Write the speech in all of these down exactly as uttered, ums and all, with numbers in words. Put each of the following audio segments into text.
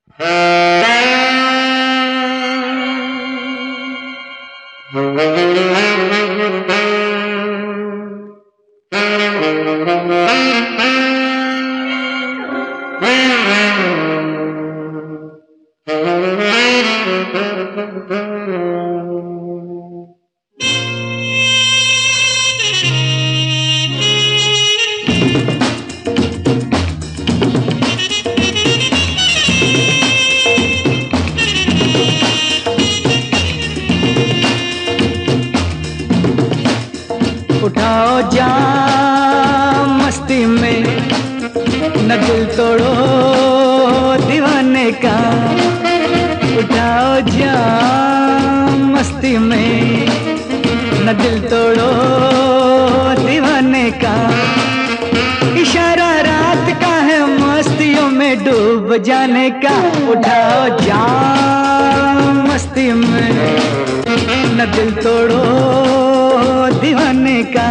उठाओ जाम मस्ती में, न दिल तोड़ो दीवाने का। उठाओ जाम मस्ती में, न दिल तोड़ो दीवाने का। इशारा रात का है मस्तियों में डूब जाने का। उठाओ जाम मस्ती में, न दिल तोड़ो दीवाने का।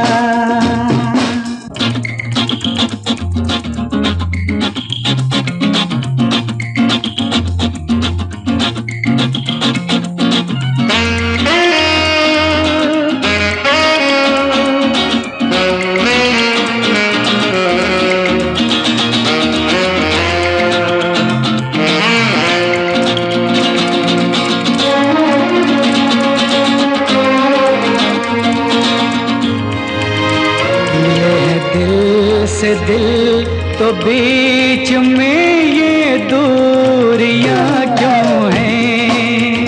से दिल तो बीच में ये दूरियां क्यों हैं?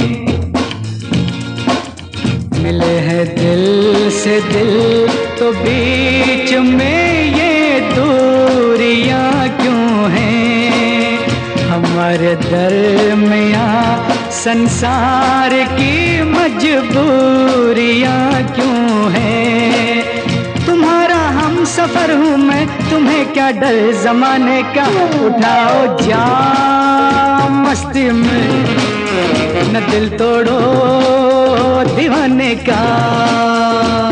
मिले हैं दिल से दिल तो बीच में ये दूरियां क्यों हैं? हमारे दरमियां संसार की मजबूरियां क्यों हैं? तुम्हारा हम सफर हूँ मैं, तुम्हें क्या डर जमाने का। उठाओ जाम मस्ती में, न दिल तोड़ो दीवाने का।